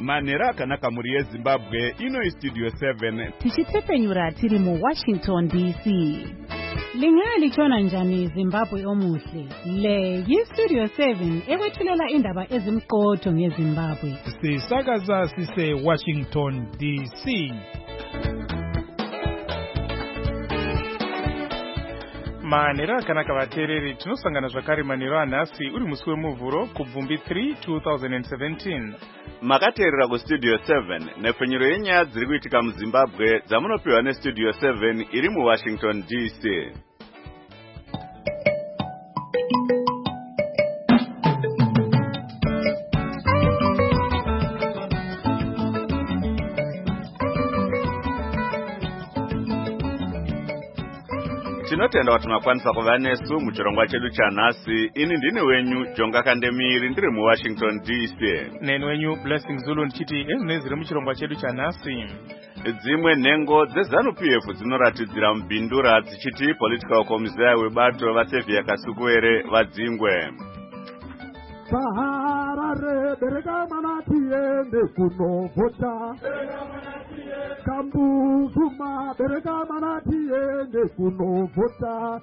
manhero akanaka mhuri yezimbabwe. Ino Studio 7 tichitepenyura tiri mu Washington DC. Lingaya lichona njani Zimbabwe omuhle? Le yi-Studio 7 ekwethulela indaba ezimqotho ngeZimbabwe. Sisakaza sise Washington DC. Manhero akanaka vateereri, tinosangana zvakare manhero anhasi uri musi wemuvhuro kubvumbi 3 2017. makateerera kuStudio 7 nepfenyuro yenyaya dziri kuitika muZimbabwe dzamunopiwa neStudio 7 iri muWashington DC. Tinotenda kuti makwanisa kuva nesu muchirongwa chedu chanhasi. Ini ndini wenyu Jonga Kandemiri ndiri muWashington DC. Neni wenyu Blessing Zulu ndichiti ezineziri muchirongwa chedu chanhasi. Dzimwe nhengo dzeZANU-PF dzinoratidzira mubhindura dzichiti political commissar webato vaSevia Kasukuwere vadzingwe. Saharare bereka mana tiende kunovota. Kambuzuma bereka mana tiende kunovota.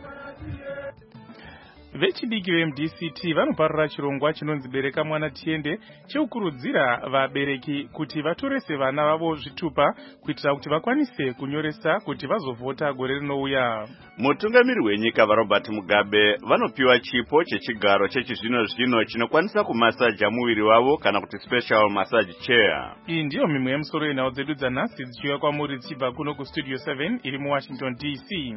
Vechidiki veMDCT vanoparira chirongwa chinonzi bereka mwana tiende chekukurudzira vabereki kuti vatorese vana vavo zvitupa kuitira kuti vakwanise kunyoresa kuti vazovhota gore rinouya. Mutungamiri wenyika vaRobert Mugabe vanopiwa chipo chechigaro chechizvino-zvino chinokwanisa kumasaja muviri wavo kana kuti special massage chair. Iyi ndiyo mimwe yemusoro yenhau dzedu dzanhasi dzichiuya kwamuri dzichibva kuno kuStudio 7 iri muWashington DC.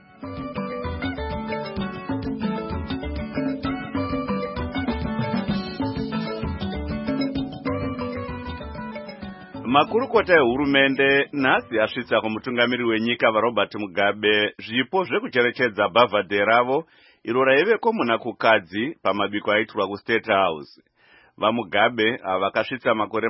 Makurukota ehurumende nhasi asvitsa kumutungamiri wenyika vaRobert Mugabe zvipo zvekucherechedza bhavhadhe ravo iro raiveko munakukadzi pamabiko aitirwa kuState House. VaMugabe vakasvitsa makore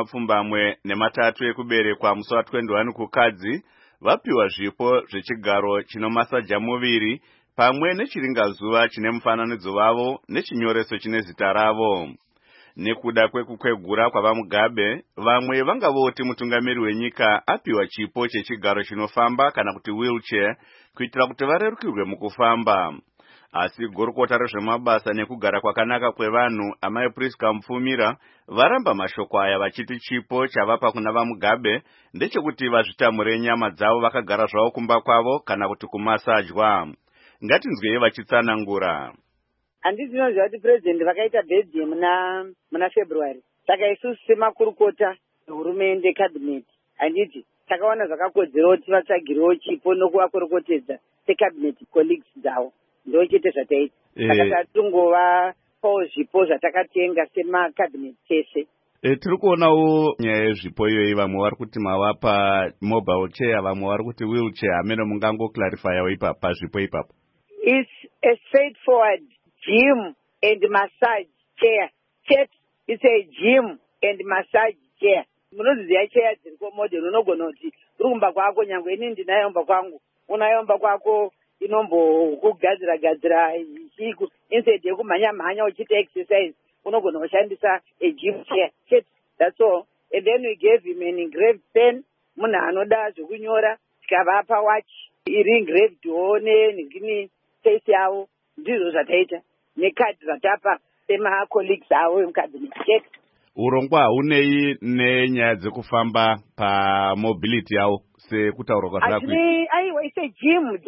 23 ekuberekwa musi wa21 kukadzi vapiwa zvipo zvechigaro chinomasaja muviri pamwe nechiringazuva chine mufananidzo wavo nechinyoreso chine zita ravo. Nekuda kwekukwegura kwavaMugabe, vamwe vangavoti mutungamiri wenyika apiwa chipo chechigaro chinofamba kana kuti wheelchair kuitira kuti varerukirwe mukufamba. Asi gurukota rezvemabasa nekugara kwakanaka kwevanhu amai Priska Mufumira varamba mashoko aya vachiti chipo chavapa kuna vaMugabe ndechekuti vazvitamure nyama dzavo vakagara zvavo kumba kwavo kana kuti kumasajwa. Ngatinzwei vachitsanangura. Handizvinozva kuti president vakaita birthday muna February. Saka isusu semakurukota hurumende cabinet handiti takaona zvakakodzera kuti vatsvagirewo chipo nokuvakorokotedza secabinet colleagues dzavo. Ndochete zvataita. Saka tatungovapawo zvipo zvatakatenga semacabinet tese. Tiri kuonawo nyaya yezvipo iyoyi, vamwe vari kuti mavapa mobile chair, vamwe vari kuti wheelchair. Amene mungangoclarifyawo ipapo pazvipo ipapo? It's a straightforward gym and massage chair. It's a gym and massage chair. Munoziziya chair dziriko modern, unogona kuti uri kumba kwako, nyangwe ini ndinayomba kwangu, unayomba kwako inombokugadzira chiku instead yekumhanya uchiita exercise unogona kushandisa a gym chair. That's all. And then we gave him an engraved pen. Munhu anoda zvokunyora tikavapa watch iri engraved nengini face yavo. Ndizvo zvataita nekadhi zvatapa sema-colleagues avo emucabinet. Urongwa haunei nenyaya dzekufamba pamobility yavo sekutaura kwazvakuita? Aiwa, it's a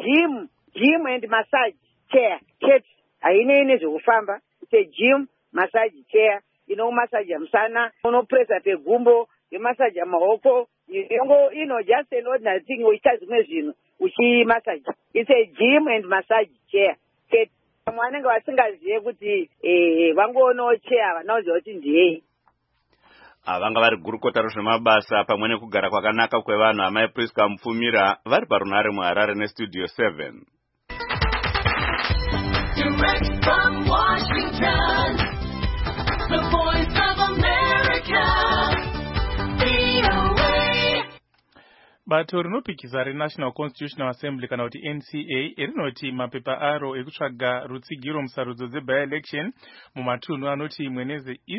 gym and massage chair. Hainei nezvekufamba. It's a gym massage chair inomasaja musana, unopresa pegumbo, yomasaja maoko, just an ordinary thing uchiita zvimwe zvinhu uchimasaja. It's a gym and massage chair. Vamwe vanenge vasingazive kuti vangoonawo chair vanoziva kuti ndiyei. Vanga vari gurukota rezvemabasa pamwe nekugara kwakanaka kwevanhu amai Priska Mufumira vari parunhare muHarare neStudio 7. Direct from Washington, the voice of America, VOA. Bato rinopikisa reNational Constitutional Assembly kana kuti NCA rinoti mapepa aro ekutsvaga rutsigiro musarudzo dze-by-election mumatunhu anoti Mwenezi East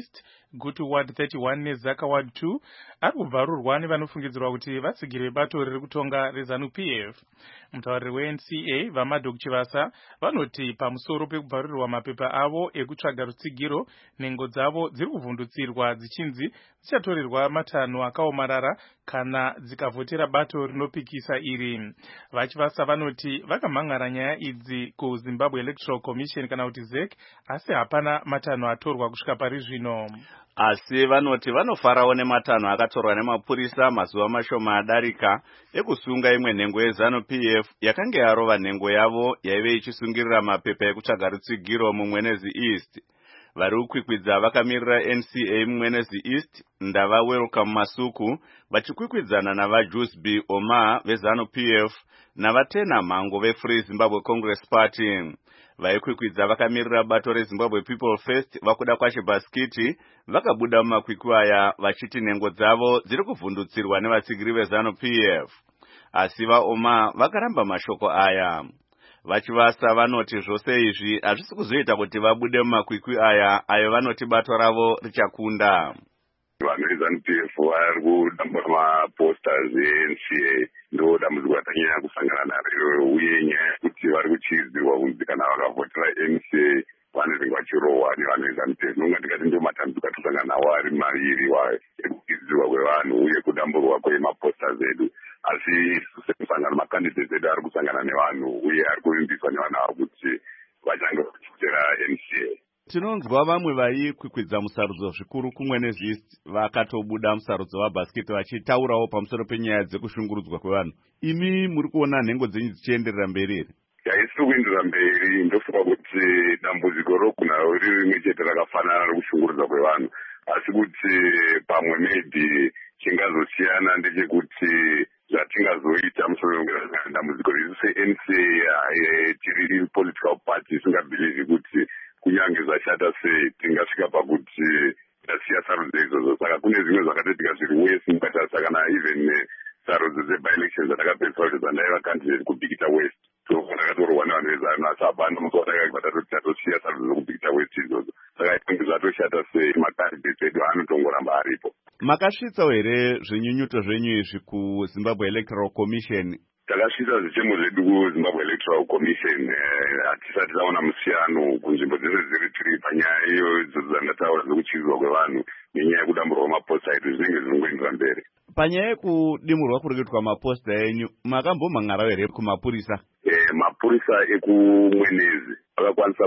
Gutu Ward 31 neZaka Ward 2 ari kubvarurwa nevanofungidzirwa kuti vatsigire bato riri kutonga reZANU-PF. Mutauriri weNCA vaMadok Chivasa vanoti pamusoro pekubvarurirwa mapepa avo ekutsvaga rutsigiro, nhengo dzavo dziri kuvhundutsirwa dzichinzi dzichatorerwa matanho akaomarara kana dzikavhotera bato rinopikisa iri. VaChivasa vanoti vakamhangara nyaya idzi kuZimbabwe Electoral Commission kana kuti ZEC, asi hapana matanho atorwa kusvika pari zvino. Asi vanoti vanofarawo nematanho akatorwa nemapurisa mazuva mashoma adarika ekusunga imwe nhengo yeZANU-PF yakanga yarova nhengo yavo yaive ichisungirira mapepa ekutsvaga rutsigiro muMwenezi East. Vari kukwikwidza vakamirira NCA muMwenezi East, Ndava Welcome Masuku vachikwikwidzana navaJuice B. Omar veZANU-PF navatena Mhango veFree Zimbabwe Congress Party. Vaikwikwidza vakamirira bato reZimbabwe People First vakuda kwaChibhasikiti vakabuda mumakwikwi aya vachiti nhengo dzavo dziri kuvhundutsirwa nevatsigiri veZANU-PF. Asi vaOma vakaramba mashoko aya. VaChivasa vanoti zvose izvi hazvisi kuzoita kuti vabude mumakwikwi aya ayo vanoti bato ravo richakunda. Vanhu veZANU-PF vari kudambura maposters eNCA ndo dambudziko ratanyanya kusangana naro, uye nyaya yekuti vari kuchidzirwa kunzi kana vakavhotera NCA vanenge vachirohwa nevanhu veZANU-PF. Nonga ndikati ndio matambudziko atisangana nawo ari maviri ekuchidzirwa kwevanhu uye kudamburwa kwemaposters edu. Asi semusangano makandidates edu ari kusangana nevanhu uye ari kuvimbiswa nevanhu ava kuti vachange vachivhotera NCA. Tinonzwa vamwe vaikwikwidza musarudzo zvikuru kuMwenezi East vakatobuda musarudzo waBhasikiti vachitaurawo pamusoro penyaya dzekushungurudzwa kwevanhu. Imi muri kuona nhengo dzenyu dzichienderera mberi here? Haisi kuenderera mberi. Ndofunga kuti dambudziko rogona riri rimwe chete rakafanana rekushungurudzwa kwevanhu, asi kuti pamwe maybe chingazosiyana ndechekuti zvatingazoita musoro dambudziko riri seNCA tiri political party isingabhilivi kuti kunyange zvashata sei tingasvika pakuti tasiya sarudzo idzodzo. Saka kune zvimwe zvakatoitika zviri West, mukatarisa kana even sarudzo dzebi-elections dzatakapedzisa kuti dzandaiva candidate kubikita West, so ndakatorwa nevanhu vezanu, asi hapana musi watakabva tatosiya sarudzo dzokubikita West idzodzo. Saka kunge zvatoshata sei macandidates edu anotongoramba aripo. Makasvitsawo here zvinyunyuto zvenyu izvi kuZimbabwe Electoral Commission? Takasvitsa zvichemo zvedu kuZimbabwe Electoral Commission. Hatisati taona musiyano kunzvimbo dzese dziri tiri panyaya iyo dzandataura dzekuchidzwa kwevanhu nenyaya yekudamburwa maposta edu zvinenge zvinongoendera mberi. Panyaya yekudimurwa kuri kuitwa maposta enyu makambomhan'arawo here kumapurisa? Mapurisa ekuMwenezi vakakwanisa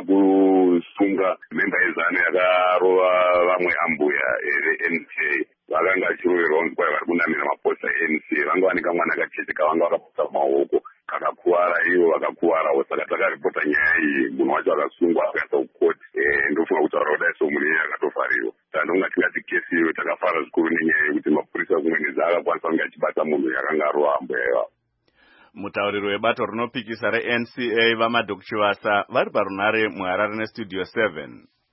kusunga memba yezanu yakarova vamwe ambuya veNCA. Vakanga vachiroverwa kunzi kwai vari kunamira maposta eNCA. Vanga vane kamwana kachete kavanga vakaputsa mumaoko kakakuwara, ivo vakakuwarawo. Saka takaripota nyaya iyi, munhu wacho akasungwa akaisa kukoti. Ndofunga kutaura kudai somunhu iye akatovhariwa. Saka ndonga tingati kesi iyo takafara zvikuru nenyaya yekuti mapurisa ekuMwenezi akakwanisa kunge achibata munhu yakanga arova ambuya ivavo. Mutauriri webato rinopikisa reNCA vaMadok Chivasa vari parunare muHarare neStudio 7.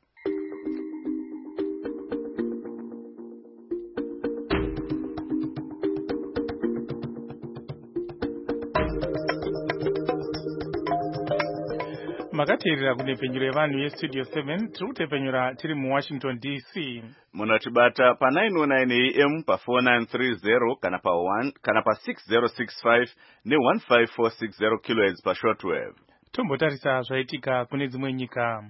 Makateerera kunepfenyuro yevanhu yeStudio 7 tiri kutepfenyura tiri muWashington DC. Munotibata pa909 AM pa4930 kana pa6065 ne15460 kHz pashortwave. Tombotarisa zvaitika kune dzimwe nyika.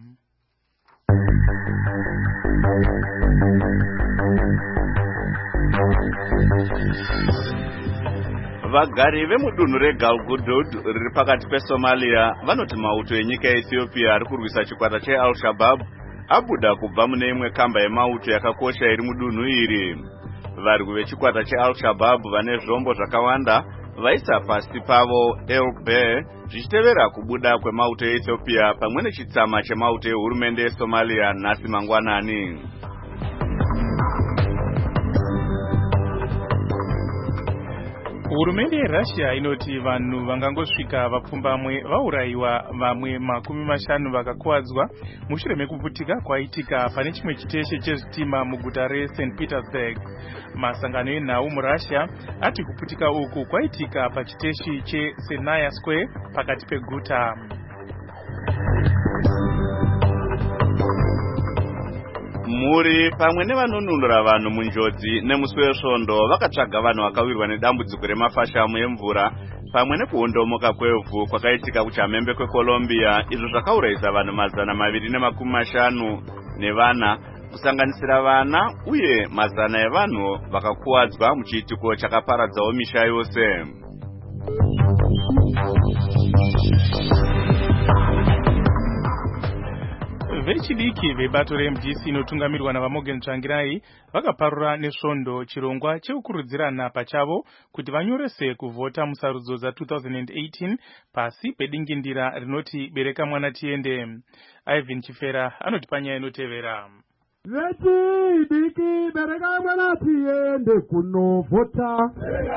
Vagari vemudunhu reGalgudud riri pakati peSomalia vanoti mauto enyika yeEthiopia ari kurwisa chikwata cheAl-Shabaab abuda kubva mune imwe kamba yemauto yakakosha iri mudunhu iri. Varwi vechikwata cheAl-Shabaab vane zvombo zvakawanda vaisa pasi pavo El Bear zvichitevera kubuda kwemauto eEthiopia pamwe nechitsama chemauto ehurumende yeSomalia nhasi mangwanani. Hurumende yeRussia inoti vanhu vangangosvika vapfumbamwe vaurayiwa, vamwe 50 vakakuwadzwa mushure mekuputika kwaitika pane chimwe chiteshi chezvitima muguta reSt Petersburg. Masangano enhau muRussia ati kuputika uku kwaitika pachiteshi cheSenaya Square pakati peguta. Muri pamwe nevanonunura vanhu munjodzi nemusi wesvondo vakatsvaga vanhu vakawirwa nedambudziko remafashamu emvura pamwe nekuondomoka kwevhu kwakaitika kuchamhembe kweColombia, izvo zvakaurayisa vanhu 250 nevana, kusanganisira vana uye 100 evanhu vakakuwadzwa muchiitiko chakaparadzawo misha yose. Vechidiki vebato reMDC inotungamirwa naVaMorgan Tsvangirai vakaparura nesvondo chirongwa chekukurudzirana pachavo kuti vanyorese kuvhota musarudzo za2018 pasi pedingindira rinoti bereka mwana tiende. Ivan Chifera anoti panyaya inotevera. Vechidiki bereka mwana tiende kunovhota.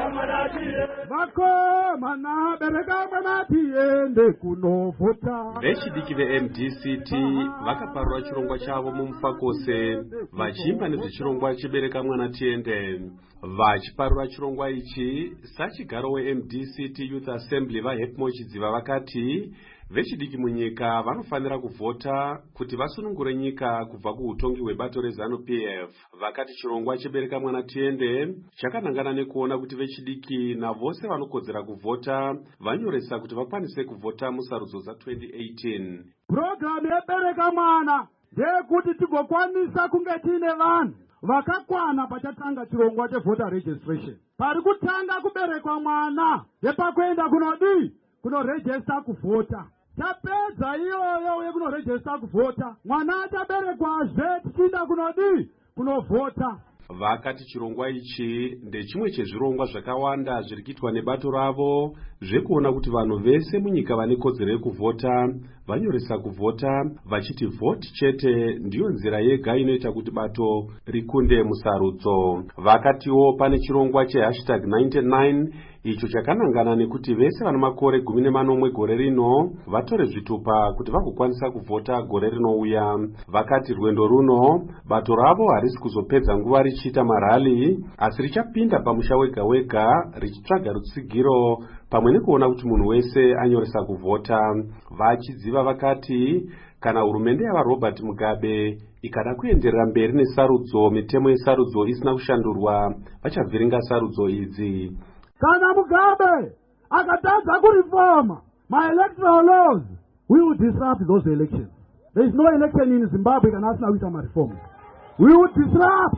Vakomana bereka mwana tiende kunovhota. Vechidiki veMDCT vakaparura chirongwa chavo mumufakose vachimba nezvechirongwa chebereka mwana tiende. Vachiparura chirongwa ichi, sachigaro weMDCT Youth Assembly vaHepmo Chidziva vakati vechidiki munyika vanofanira kuvhota kuti vasunungure nyika kubva kuutongi hwebato reZANU-PF. Vakati chirongwa chebereka mwana tiende chakanangana nekuona kuti vechidiki navose vanokodzera kuvhota vanyoresa kuti vakwanise kuvhota musarudzo za2018. Programu yebereka mwana ndeyekuti tigokwanisa kunge tiine vanhu vakakwana pachatanga chirongwa chevoter registration. Pari kutanga kuberekwa mwana yepakuenda kunodii kunorejista kuvhota. Tapedza iyoyo yekunorejista kuvhota, mwana achaberekwazve tichienda kunodii kunovhota. Vakati chirongwa ichi ndechimwe chezvirongwa zvakawanda zviri kuitwa nebato ravo zvekuona kuti vanhu vese munyika vane kodzero yekuvhota vanyoresa kuvhota, vachiti vhoti chete ndiyo nzira yega inoita kuti bato rikunde musarudzo. Vakatiwo pane chirongwa #99 icho chakanangana nekuti vese vana makore 14 gore rino vatore zvitupa kuti vagokwanisa kuvhota gore rinouya. Vakati rwendo runo bato ravo harisi kuzopedza nguva richiita marali, asi richapinda pamusha wega wega richitsvaga rutsigiro pamwe nekuona kuti munhu wese anyoresa kuvhota. Vachidziva vakati kana hurumende yavaRobert Mugabe ikada kuenderera mberi nesarudzo, mitemo yesarudzo isina kushandurwa, vachavhiringa sarudzo idzi. Kana Mugabe akatadza kurifoma my-electoral laws, we will disrupt those elections. There is no election in Zimbabwe kana asina kuita ma-reforms. We will disrupt.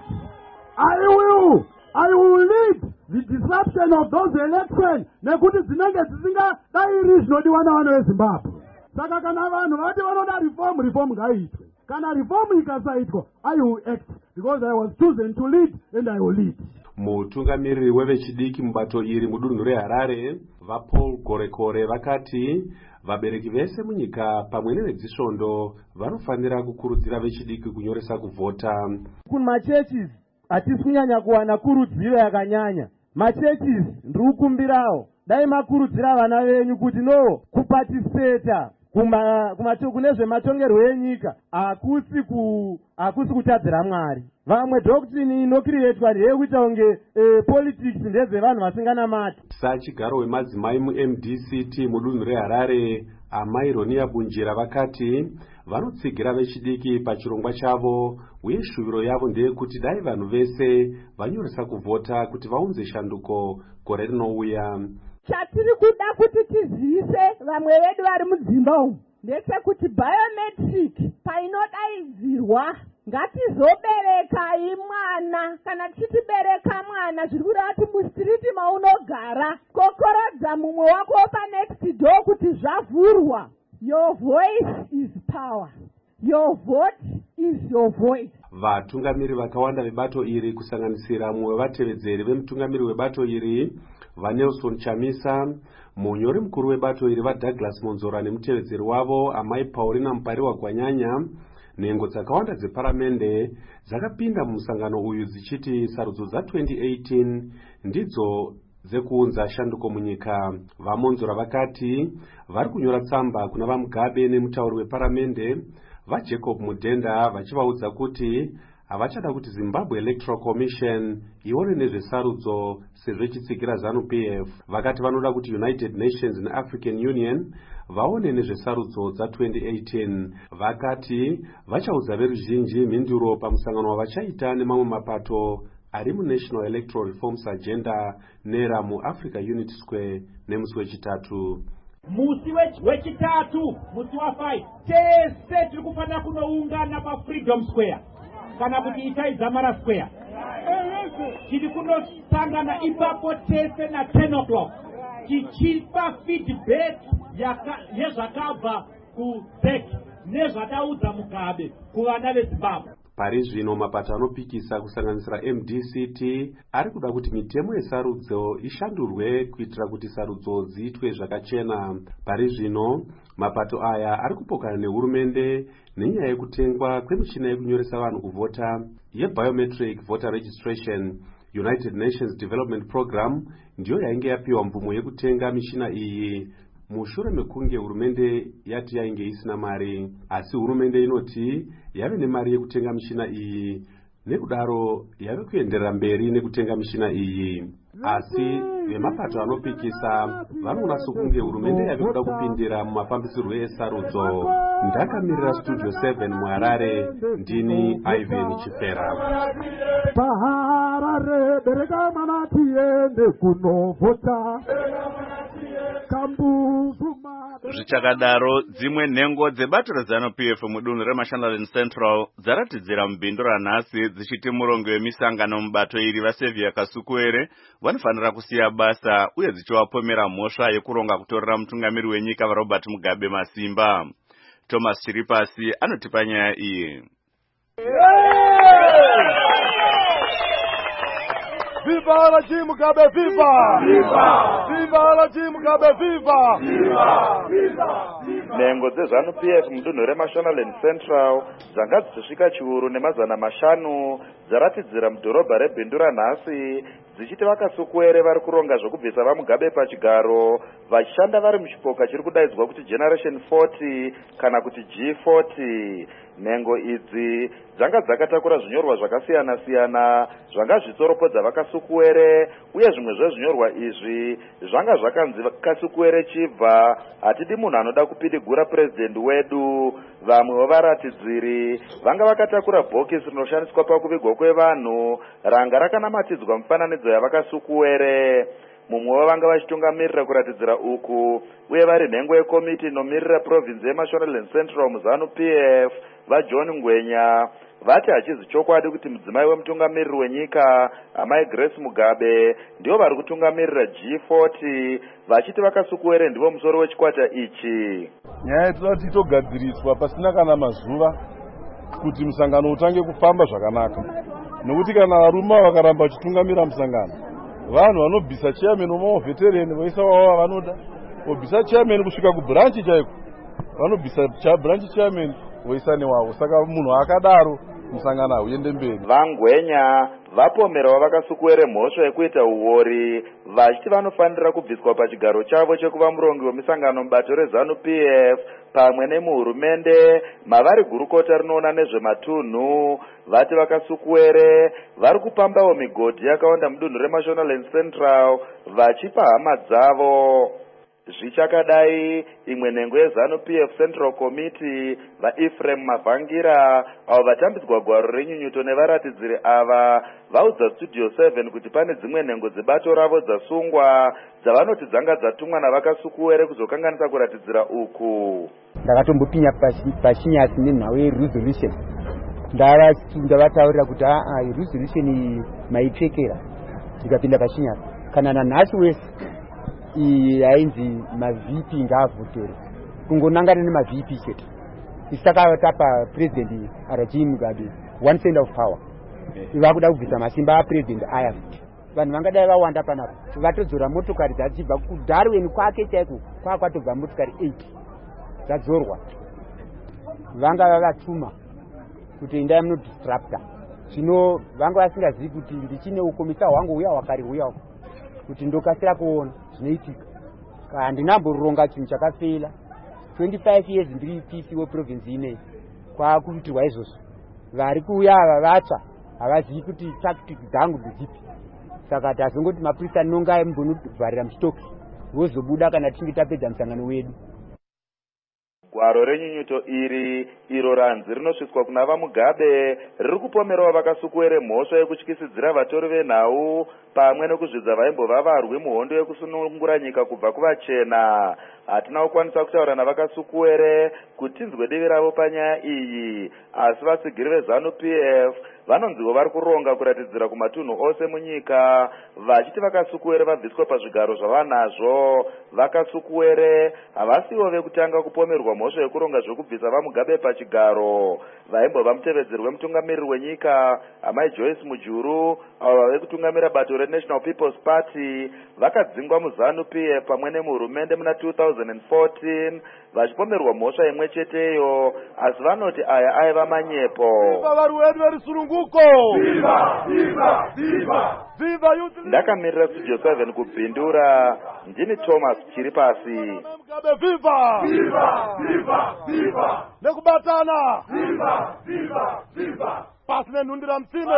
I will lead the disruption of those elections nekuti dzinenge dzisingadai zvinodiwa navanhu veZimbabwe. Saka kana vanhu vati vanoda reform ngaiitwe. Kana reform ikasaitwa, I will act because I was chosen to lead and I will lead. Mutungamiriri wevechidiki mubato iri mudunhu reHarare, vaPaul Gorekore vakati vabereki vese munyika pamwe nevedzisvondo vanofanira kukurudzira vechidiki kunyoresa kuvhota. Kumachurches hatisi kunyanya kuwana kurudziro yakanyanya. Machurches ndiri kukumbirawo dai makurudzira vana venyu kuti no kupatisipeta kune zvematongerwo enyika hakusi kutadzira Mwari. Vamwe doctrine inokirietwa ndeyekuita kunge politics ndedzevanhu vasinganamati. Sachigaro wemadzimai muMDCT mudunhu reHarare, Amai Ronia Bunjira vakati vanotsigira vechidiki pachirongwa chavo uye shuviro yavo ndeyekuti dai vanhu vese vanyoresa kuvhota kuti vaunze shanduko gore rinouya. Chatiri kuda kuti tizivise vamwe vedu vari mudzimba umu ndechekuti biometric painodaidzirwa ngatizoberekai mwana. Kana tichitibereka mwana zviri kureva kuti mustriti maunogara kokorodza mumwe wako panext door kuti zvavhurwa. Your voice is power. Your vote is your voice. Vatungamiri vakawanda vebato iri kusanganisira mumwe wevatevedzeri vemutungamiri webato iri vaNelson Chamisa, munyori mukuru webato iri vaDouglas Monzora nemutevedzeri wavo Amai Paulina Mpariwa Gwanyanya, nhengo dzakawanda dzeparamende dzakapinda mumusangano uyu dzichiti sarudzo za2018 ndidzo dzekuunza shanduko munyika. VaMonzora vakati vari kunyora tsamba kuna vaMugabe nemutauri weparamende vaJacob Mudhenda vachivaudza kuti havachada kuti Zimbabwe Electoral Commission ione nezvesarudzo sezvo ichitsigira ZANU-PF. Vakati vanoda kuti United Nations neAfrican Union vaone nezvesarudzo dza2018. Vakati vachaudza veruzhinji mhinduro pamusangano wavachaita nemamwe mapato ari muNational Electoral Reforms Agenda NERA muAfrica Unity Square nemusi wechitatu. Musi wechitatu, musi wa5 tese tiri kufanira kunoungana paFreedom Square kana kuti itai Zamara Square. Tiri kunosangana ipapo tese na 10 o'clock tichipa feedback yezvakabva kuBEC nezvataudza Mugabe kuvana veZimbabwe. Pari zvino mapato anopikisa kusanganisira MDCT ari kuda kuti mitemo yesarudzo ishandurwe kuitira kuti sarudzo dziitwe zvakachena. Pari zvino mapato aya ari kupokana nehurumende nenyaya yekutengwa kwemichina yekunyoresa vanhu kuvhota yeBiometric Voter Registration. United Nations Development Program ndiyo yainge yapiwa mvumo yekutenga michina iyi mushure mekunge hurumende yati yainge isina mari, asi hurumende inoti yave nemari yekutenga michina iyi, nekudaro yave kuenderera mberi nekutenga michina iyi. Asi vemapato anopikisa vanoona sokunge hurumende yave kuda kupindira mumafambisirwo esarudzo. Ndakamirira Studio 7 muHarare, ndini Ivan Chifera. Paharare bereka mana tiende kunovhota. Zvichakadaro, dzimwe nhengo dzebato reZANU-PF mudunhu reMashonaland Central dzaratidzira mubindu ranhasi dzichiti murongo wemisangano mubato iri vaSevia Kasukuwere vanofanira kusiya basa uye dzichivapomera mhosva yekuronga kutorera mutungamiri wenyika vaRobert Mugabe masimba. Thomas Chiripasi anotipa nyaya iyi. Viva la Jim Mugabe, viva! Viva! Viva la Jim Mugabe, viva! Viva! Viva! Nhengo dzeZANU-PF mudunhu reMashonaland Central dzanga dzichisvika chiuru nemazana mashanu dzaratidzira mudhorobha rebindu ranhasi dzichiti vaKasukuwere vari kuronga zvokubvisa vaMugabe pachigaro vachishanda vari muchipoka chiri kudaidzwa kuti Generation 40 kana kuti G40. Nhengo idzi dzanga dzakatakura zvinyorwa zvakasiyana-siyana zvanga zvitsoropodza vaKasukuwere, uye zvimwe zvezvinyorwa izvi zvanga zvakanzi Kasukuwere chibva, hatidi munhu anoda kupidigura president wedu. Vamwe wevaratidziri vanga vakatakura bhokisi rinoshandiswa pakuvigwa kwevanhu ranga rakanamatidzwa mufananidzo yavaKasukuwere. Mumwe vanga vachitungamirira kuratidzira uku uye vari nhengo yekomiti inomirira province yeMashonaland Central muZANU-PF vaJohn Ngwenya vati hachizi chokwadi kuti mudzimai wemutungamiriri wenyika amai Grace Mugabe ndivo vari kutungamirira G40, vachiti vaKasukuwere ndivo musoro wechikwata ichi. Nyaya dzati togadziriswa pasina kana mazuva kuti musangano utange kufamba zvakanaka, nokuti kana varume vakaramba vachitungamira musangano, vanhu vanobvisa chairman wemaveterani voisa wavo vanoda, vobvisa chairman kusvika kubranchi chaiko, vanobvisa branchi chairman voisa newavo. Saka munhu akadaro musangano hauende mberi. VaNgwenya vapomerawo vaKasukuwere mhosva yekuita uori, vachiti vanofanira kubviswa pachigaro chavo chekuva murongi wemisangano mubato reZANU-PF pamwe nemuhurumende mavari gurukota rinoona nezvematunhu. Vati vaKasukuwere vari kupambawo migodhi yakawanda mudunhu reMashonaland Central vachipa hama dzavo. Zvichakadai, imwe nhengo yeZANU-PF Central Committee vaEphraim Mavhangira avo vatambidzwa gwaro renyunyuto nevaratidziri ava vaudza Studio 7 kuti pane dzimwe nhengo dzebato ravo dzasungwa dzavanoti dzanga dzatumwa navaKasukuwere kuzokanganisa kuratidzira uku. Ndakatombopinya pachinyasi nenhau yeresolution ndavataurira kuti resolution iyi maipfekera tikapinda pachinyasi kana nanhasi wese yainzi maVP ngaavhotere kungonangana nemaVP chete. Isaka tapa president Arajim Mugabe one cent of power. Vakuda kubvisa masimba apresident aya futi. Vanhu vangadai vawanda panapo vatodzora motokari dzachibva kuDarwin kwake chaiko kwakatobva motokari 8 dzadzorwa. Vanga vavatuma kuti endai munodistrapta. Zvino vanga vasingazivi kuti ndichine ukomisa hwangu uya wakari uya kuti ndokasira kuona zvinoitika. Handinamboronga chinhu chakafela 25 years ndiri PC weprovince ineyi kwakuitirwa izvozvo. vari kuuya ava vatsva havazivi kuti tactics dzangu ndedzipi. Saka tazongoti mapurisa nongai mumbonobvarira musitoki vozobuda kana tichinge tapedza musangano wedu. Gwaro renyunyuto iri iro ranzi rinosvitswa kuna vamugabe riri kupomerawo vakasukuwere mhosva yekutyisidzira vatori venhau pamwe nekuzvidza vaimbova varwi muhondo yekusunungura nyika kubva kuvachena. Hatina kukwanisa kutaura navakasukuwere kuti tinzwe divi ravo panyaya iyi, asi vasigiri vezanu PF vanonziwo vari kuronga kuratidzira kumatunhu ose munyika vachiti vakasukuwere vabviswa pazvigaro zvavanazvo. Vakasukuwere havasiwo vekutanga kupomerwa mhosva yekuronga zvekubvisa vamugabe pachigaro. Vaimbova mutevedzeri wemutungamiriri wenyika amai Joyce Mujuru avo vave kutungamira bato reNational People's Party vakadzingwa muzanu PF pamwe nemuhurumende muna 2014 vachipomerwa mhosva imwe cheteyo, asi vanoti aya aiva manyepo. Ndakamirira Studio 7 kupindura, ndini Thomas Chiripasi. Nekubatana pasi nenhundira mtsine.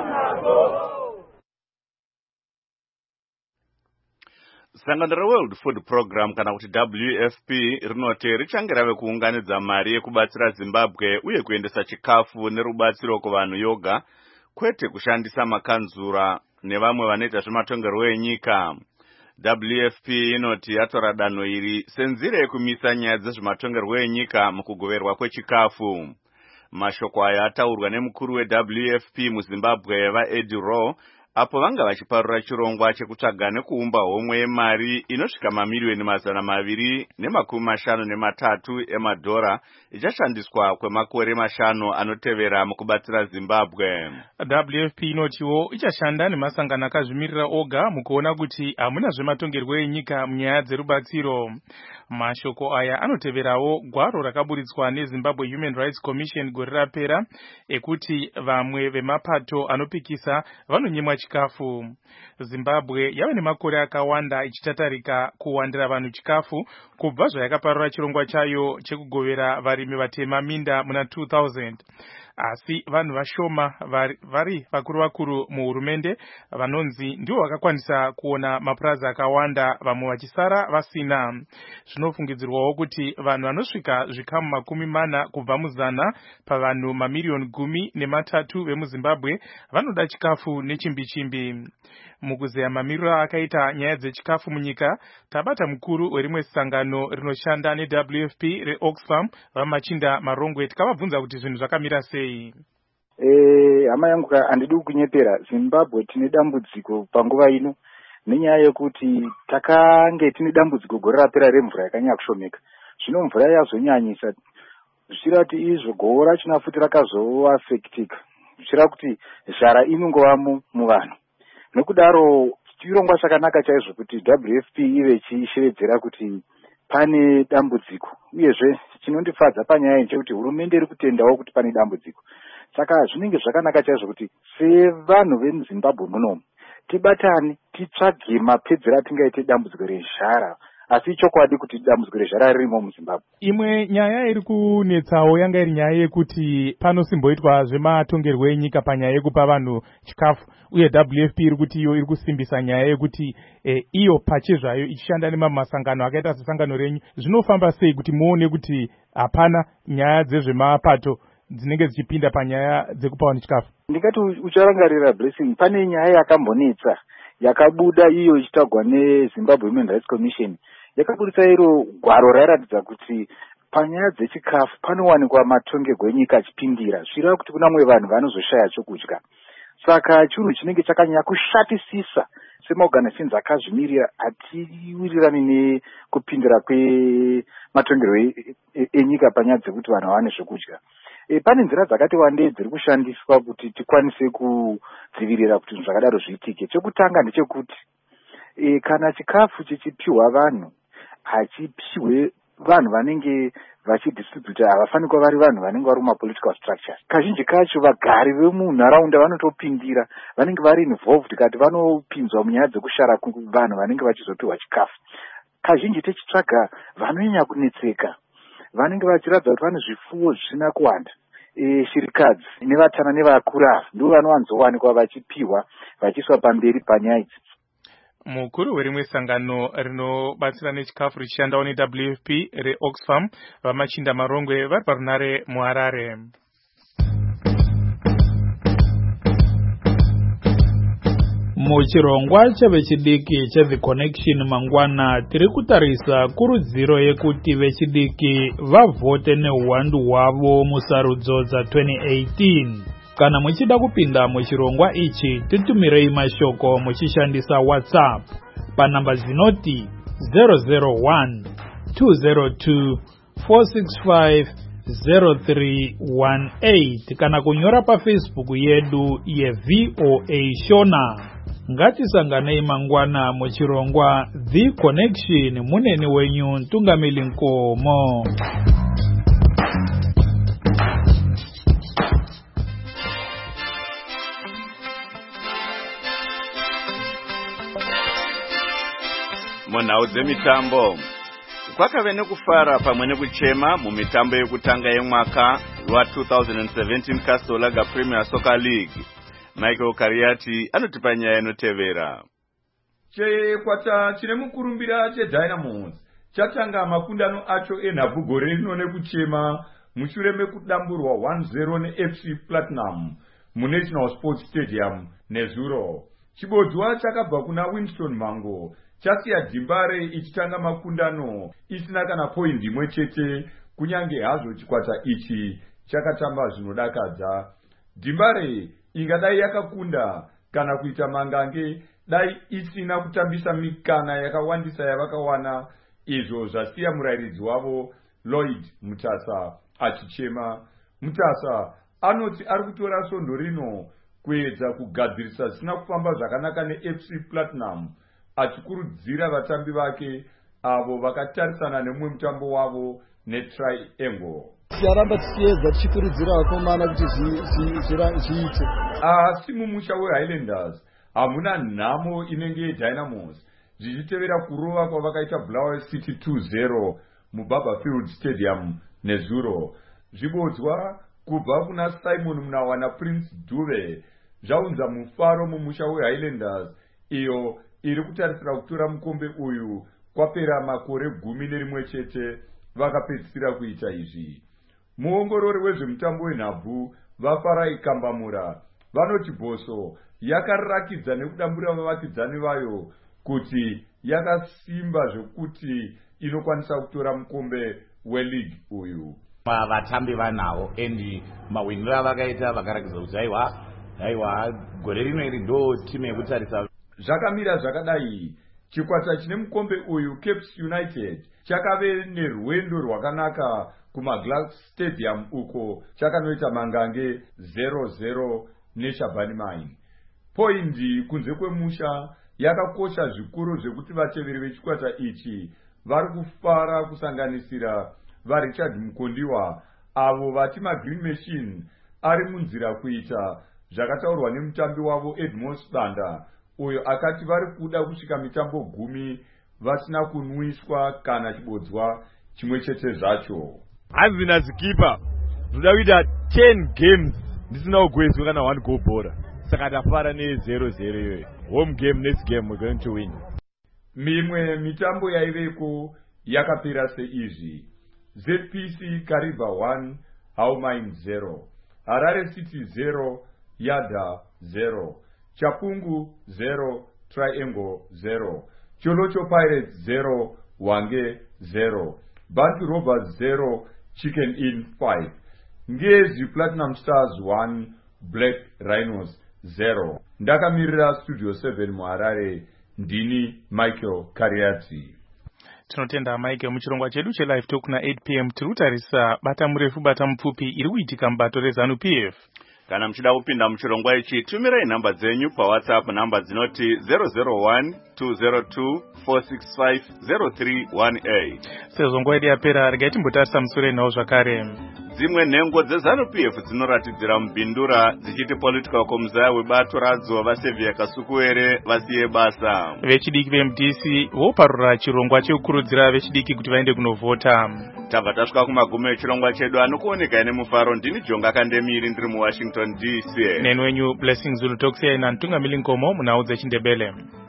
Sangano reWorld Food Program kana kuti WFP rinoti richange rave kuunganidza mari yekubatsira Zimbabwe uye kuendesa chikafu nerubatsiro kuvanhu yoga, kwete kushandisa makanzura nevamwe vanoita zvematongerwo enyika. WFP inoti yatora danho iri senzira yekumisa nyaya dzezvematongerwo enyika mukugoverwa kwechikafu. Mashoko aya ataurwa nemukuru weWFP muZimbabwe vaEddie Rowe apo vanga vachiparura chirongwa chekutsvaga nekuumba homwe yemari inosvika mamiliyoni 253 emadhora ichashandiswa kwemakore 5 anotevera mukubatsira Zimbabwe. WFP inotiwo ichashanda nemasangano akazvimirira oga mukuona kuti hamuna zvematongerwo enyika munyaya dzerubatsiro. Mashoko aya anoteverawo gwaro rakaburitswa neZimbabwe Human Rights Commission gore rapera ekuti vamwe vemapato anopikisa vanonyimwa chikafu. Zimbabwe yava nemakore akawanda ichitatarika kuwandira vanhu chikafu kubva zvayakaparura chirongwa chayo chekugovera varimi vatema minda muna 2000. Asi vanhu vashoma vari vakuru muhurumende vanonzi ndivo vakakwanisa kuona mapurazi akawanda, vamwe vachisara vasina. Zvinofungidzirwawo kuti vanhu vanosvika zvikamu 40 kubva muzana pavanhu mamiliyoni 13 vemuZimbabwe vanoda chikafu nechimbi-chimbi. Mukuzeya mamiriro akaita nyaya dzechikafu munyika, tabata mukuru werimwe sangano rinoshanda neWFP reOxfam vaMachinda Marongwe tikavabvunza kuti zvinhu zvakamira sei. Hama yangu handidi kunyepera, Zimbabwe tine dambudziko panguva ino nenyaya yekuti takange tine dambudziko gore rapera remvura yakanyanya kushomeka. Zvino mvura yazonyanyisa zvichira kuti izvo govo rachona futi rakazoafekitika, zvichira kuti zhara inongova muvanhu. Nekudaro chirongwa chakanaka chaizvo kuti WFP ive ichishevedzera kuti pane dambudziko, uyezve chinondifadza panyaya nchekuti hurumende iri kutendawo kuti pane dambudziko. Saka zvinenge zvakanaka chaizvo kuti sevanhu vemuZimbabwe munomu tibatane titsvage mapedzero atingaite dambudziko rezhara, asi chokwadi kuti dambudziko rezhara ririmo muZimbabwe. Imwe nyaya iri kunetsawo yanga iri nyaya yekuti panosimboitwa zvematongerwo enyika panyaya yekupa vanhu chikafu, uye WFP iri kuti iyo iri kusimbisa nyaya yekuti iyo pachezvayo ichishanda nemamasangano akaita sesangano renyu. Zvinofamba sei kuti muone kuti hapana nyaya dzezvemapato dzinenge dzichipinda panyaya dzekupa vanhu chikafu? Ndingati ucharangarira Blessing, pane nyaya yakambonetsa yakabuda iyo ichitagwa neZimbabwe Human Rights Commission. Yakabudisa iro gwaro rairatidza kuti panyaya dzechikafu panowanikwa matongerwo enyika achipindira, zvireva kuti kuna mwe vanhu vanozoshaya chokudya. Saka chinhu chinenge chakanyanya kushatisisa semaorganizations akazvimirira atiwirirani nekupindira kwematongerwo enyika panyaya dzekuti vanhu vawane zvokudya. Pane nzira dzakati wandei dziri kushandiswa kuti tikwanise kudzivirira kuti zvakadaro zviitike. Chekutanga ndechekuti kana chikafu chichipiwa vanhu hachipiwe vanhu vanenge vachidistributa, havafani kuva vari vanhu vanenge vari mumapolitical structures. Kazhinji kacho vagari vemunharaunda vanotopindira, vanenge vari involved kati vanopinzwa munyaya dzekushara vanhu vanenge vachizopiwa chikafu. Kazhinji tichitsvaga vanonyanya kunetseka, vanenge vachiratidza kuti vane zvifuwo zvisina kuwanda. shirikadzi nevatana nevakuru ava ndivo vanowanzowanikwa vachipiwa vachiswa pamberi panyaya idzi. Mukuru werimwe sangano rinobatsira nechikafu richishandawo neWFP reOxfam Vamachinda Marongwe vari parunare muHarare. Muchirongwa chevechidiki cheThe Connection mangwana tiri kutarisa kurudziro yekuti vechidiki vavhote neuwandu hwavo musarudzo dza2018. Kana muchida kupinda muchirongwa ichi titumirei mashoko muchishandisa WhatsApp panamba zinoti 001 202 465 0318 kana kunyora paFacebook yedu yeVOA Shona. Ngatisanganei mangwana muchirongwa The Connection muneni wenyu Ntungamili Nkomo. Munhau dzemitambo kwakave nekufara pamwe nekuchema mumitambo yekutanga yemwaka wa2017 Kasolaga Premier Soccer League. Michael Kariati anotipa nyaya inotevera. Chekwata chine mukurumbira cheDynamos chatanga makundano acho enhabvu gore rino nekuchema mushure mekudamburwa 1-0 neFC Platinum muNational Sports Stadium nezuro. Chibodzwa chakabva kuna Winston Mango chasiya Dhimbare ichitanga makundano isina kana point imwe chete, kunyange hazvo chikwata ichi chakatamba zvinodakadza. Dhimbare ingadai yakakunda kana kuita mangange dai isina kutambisa mikana yakawandisa yavakawana, izvo zvasiya murairidzi wavo Lloyd Mutasa achichema. Mutasa anoti ari kutora svondo rino kuedza kugadzirisa zvisina kufamba zvakanaka neFC Platinum, achikurudzira vatambi vake avo vakatarisana nemumwe mutambo wavo neTriangle. Tiaramba tichiedza tichikurudzira vakomana kuti zviite. Asi mumusha weHighlanders hamuna nhamo inenge yeDynamos zvichitevera kurova kwavakaita Bulawayo City 2-0 muBarberfield Stadium nezuro. Zvibodzwa kubva kuna Simon Mnawa naPrince Dube zvaunza mufaro mumusha weHighlanders iyo iri kutarisira kutora mukombe uyu kwapera makore 11 chete vakapedzisira kuita izvi. Muongorori wezvemutambo wenhabvu vaFarai Kambamura vanoti Bhoso yakarakidza nekudambura vavakidzani vayo kuti yakasimba zvekuti inokwanisa kutora mukombe weleague uyu. Vatambi vanawo endi mawiniro avakaita vakarakidza kuti haiwa gore rino iri ndo timu yekutarisa. Zvakamira zvakadai, chikwata chine mukombe uyu Cape United chakave nerwendo rwakanaka kumaGlass Stadium uko chakanoita mangange 0-0 neShabani Mine. Poindi kunze kwemusha yakakosha zvikuru zvekuti vateveri vechikwata ichi vari kufara kusanganisira vaRichard Mukondiwa avo vati maGreen Machine ari munzira kuita zvakataurwa nemutambi wavo Edmond Banda uyo akati vari kuda kusvika mitambo 10 vasina kunwiswa kana chibodzwa chimwe chete zvacho. Hanzi nazikipa ndoda kuita 10 games ndisina kugwedzwa kana 1 goal bora, saka tafara ne0-0 iyoyo. Home game, next game we're going to win. Mimwe mitambo yaiveko yakapera seizvi: ZPC Kariba 1 Haumain 0, Harare City 0 Yada 0, Chapungu 0 Triangle 0, Cholocho Pirates 0 Wange 0, Bantu Rovers 0 Chicken Inn 5, Ngezi Platinum Stars 1 Black Rhinos 0. Ndakamirira Studio 7 muHarare, ndini Michael Kariati. Tinotenda Michael. Muchirongwa chedu chelive talk na 8 p.m. tirutarisa bata murefu bata mupfupi iri kuitika mubato reZanu PF. Kana muchida kupinda muchirongwa ichi tumirai namba dzenyu paWhatsApp, namba dzinoti 001 202 465 0318. Sezvo nguva yedu yapera regai timbotarisa musure nawo zvakare. dzimwe nhengo dzeZANU-PF dzinoratidzira mubhindura dzichiti political commissar webato radzo vaSevia Kasukuwere vasiye basa. Vechidiki veMDC voparura chirongwa chekukurudzira vechidiki kuti vaende kunovhota. Tabva tasvika kumagumo echirongwa chedu anokuoneka ine mufaro. Ndini Jonga Kandemiri ndiri muWashington DC. Neni wenyu Blessing Zulu tokusiyai namutungamiri Nkomo munhau dzechiNdebele.